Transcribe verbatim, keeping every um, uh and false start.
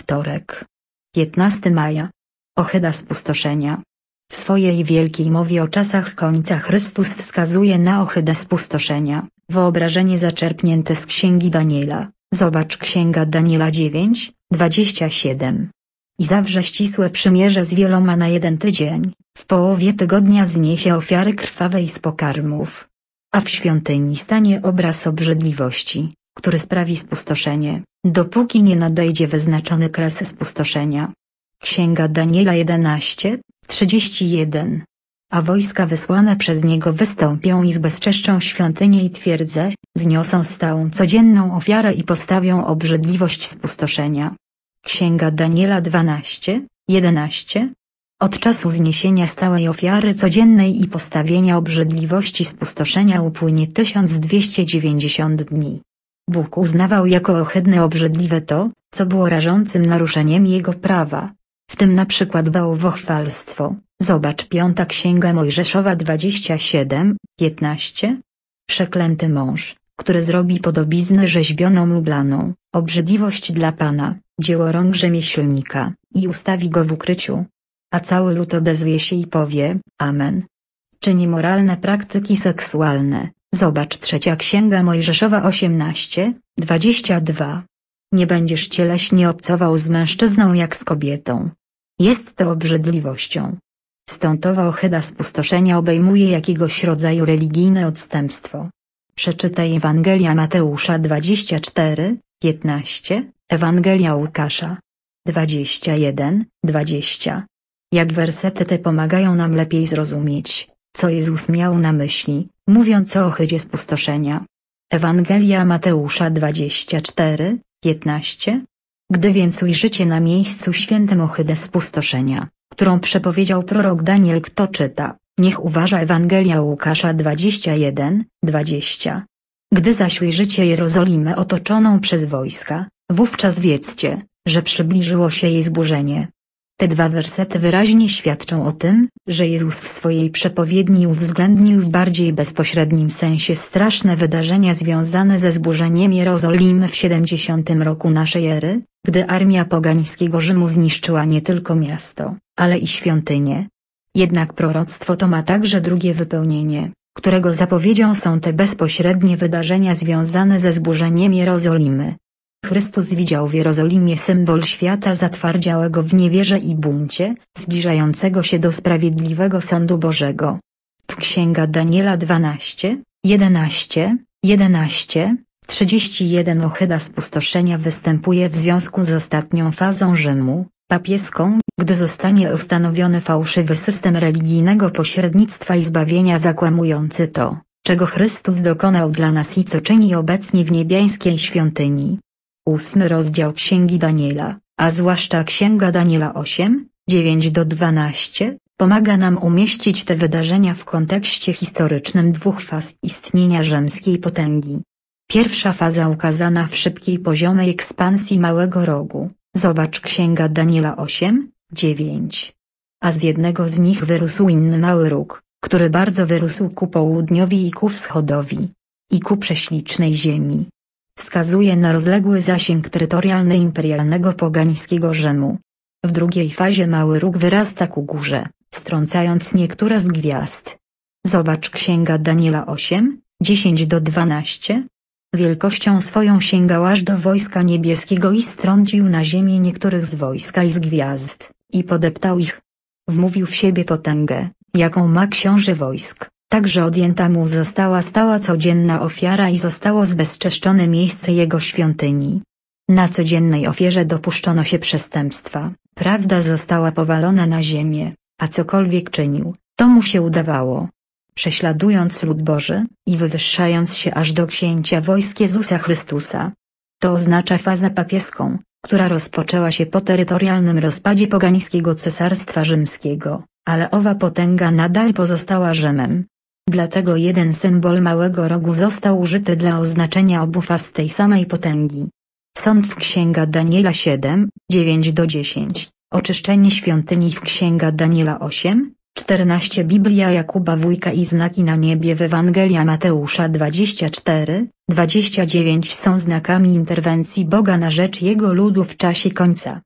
wtorek. piętnastego maja. Ohyda spustoszenia. W swojej wielkiej mowie o czasach końca Chrystus wskazuje na ohydę spustoszenia, wyobrażenie zaczerpnięte z Księgi Daniela. Zobacz Księga Daniela dziewięć, dwadzieścia siedem. I zawrze ścisłe przymierze z wieloma na jeden tydzień, w połowie tygodnia zniesie ofiary krwawej z pokarmów. A w świątyni stanie obraz obrzydliwości, który sprawi spustoszenie, dopóki nie nadejdzie wyznaczony kres spustoszenia. Księga Daniela jedenaście, trzydzieści jeden. A wojska wysłane przez niego wystąpią i zbezczeszczą świątynię i twierdzę, zniosą stałą codzienną ofiarę i postawią obrzydliwość spustoszenia. Księga Daniela dwanaście, jedenaście. Od czasu zniesienia stałej ofiary codziennej i postawienia obrzydliwości spustoszenia upłynie tysiąc dwieście dziewięćdziesiąt dni. Bóg uznawał jako ohydne obrzydliwe to, co było rażącym naruszeniem Jego prawa, w tym na przykład bałwochwalstwo. Zobacz Piąta Księga Mojżeszowa dwadzieścia siedem, piętnaście. Przeklęty mąż, który zrobi podobiznę rzeźbioną lublaną, obrzydliwość dla Pana, dzieło rąk rzemieślnika, i ustawi go w ukryciu. A cały lud odezwie się i powie, Amen. Czy niemoralne praktyki seksualne, zobacz Trzecia Księga Mojżeszowa osiemnaście, dwadzieścia dwa. Nie będziesz cieleśnie obcował z mężczyzną jak z kobietą. Jest to obrzydliwością. Stąd owa ohyda spustoszenia obejmuje jakiegoś rodzaju religijne odstępstwo. Przeczytaj Ewangelia Mateusza dwadzieścia cztery, piętnaście, Ewangelia Łukasza dwadzieścia jeden, dwadzieścia. Jak wersety te pomagają nam lepiej zrozumieć, co Jezus miał na myśli, mówiąc o ohydzie spustoszenia. Ewangelia Mateusza dwadzieścia cztery, piętnaście. Gdy więc ujrzycie na miejscu świętym ohydę spustoszenia, którą przepowiedział prorok Daniel, kto czyta, niech uważa. Ewangelia Łukasza dwadzieścia jeden, dwadzieścia. Gdy zaś ujrzycie Jerozolimę otoczoną przez wojska, wówczas wiedzcie, że przybliżyło się jej zburzenie. Te dwa wersety wyraźnie świadczą o tym, że Jezus w swojej przepowiedni uwzględnił w bardziej bezpośrednim sensie straszne wydarzenia związane ze zburzeniem Jerozolimy w siedemdziesiątym roku naszej ery, gdy armia pogańskiego Rzymu zniszczyła nie tylko miasto, ale i świątynię. Jednak proroctwo to ma także drugie wypełnienie, którego zapowiedzią są te bezpośrednie wydarzenia związane ze zburzeniem Jerozolimy. Chrystus widział w Jerozolimie symbol świata zatwardziałego w niewierze i buncie, zbliżającego się do sprawiedliwego sądu Bożego. W Księga Daniela dwanaście, jedenaście, jedenaście, trzydzieści jeden ohyda spustoszenia występuje w związku z ostatnią fazą Rzymu, papieską, gdy zostanie ustanowiony fałszywy system religijnego pośrednictwa i zbawienia zakłamujący to, czego Chrystus dokonał dla nas i co czyni obecnie w niebiańskiej świątyni. Ósmy rozdział Księgi Daniela, a zwłaszcza Księga Daniela osiem, dziewięć do dwunastu, pomaga nam umieścić te wydarzenia w kontekście historycznym dwóch faz istnienia rzymskiej potęgi. Pierwsza faza ukazana w szybkiej poziomej ekspansji Małego Rogu, zobacz Księga Daniela osiem, dziewięć. A z jednego z nich wyrósł inny mały róg, który bardzo wyrósł ku południowi i ku wschodowi, i ku prześlicznej ziemi. Wskazuje na rozległy zasięg terytorialny imperialnego pogańskiego Rzymu. W drugiej fazie mały róg wyrasta ku górze, strącając niektóre z gwiazd. Zobacz Księga Daniela osiem, dziesięć do dwunastu. Wielkością swoją sięgał aż do wojska niebieskiego i strącił na ziemię niektórych z wojska i z gwiazd, i podeptał ich. Wmówił w siebie potęgę, jaką ma książę wojsk. Także odjęta mu została stała codzienna ofiara i zostało zbezczeszczone miejsce jego świątyni. Na codziennej ofierze dopuszczono się przestępstwa, prawda została powalona na ziemię, a cokolwiek czynił, to mu się udawało. Prześladując lud Boży, i wywyższając się aż do księcia wojsk Jezusa Chrystusa. To oznacza fazę papieską, która rozpoczęła się po terytorialnym rozpadzie pogańskiego Cesarstwa Rzymskiego, ale owa potęga nadal pozostała Rzymem. Dlatego jeden symbol Małego Rogu został użyty dla oznaczenia obu faz tej samej potęgi. Sąd w Księga Daniela siedem, dziewięć do dziesięciu, oczyszczenie świątyni w Księga Daniela osiem, czternaście. Biblia Jakuba Wójka i znaki na niebie w Ewangelia Mateusza dwadzieścia cztery, dwadzieścia dziewięć są znakami interwencji Boga na rzecz Jego ludu w czasie końca.